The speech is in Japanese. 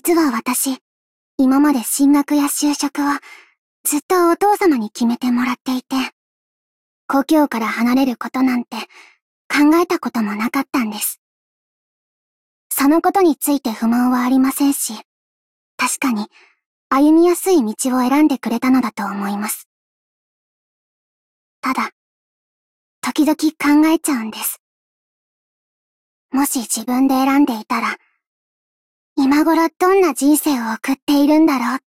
実は私、今まで進学や就職は、ずっとお父様に決めてもらっていて、故郷から離れることなんて考えたこともなかったんです。そのことについて不満はありませんし、確かに歩みやすい道を選んでくれたのだと思います。ただ、時々考えちゃうんです。もし自分で選んでいたら、今頃どんな人生を送っているんだろうっ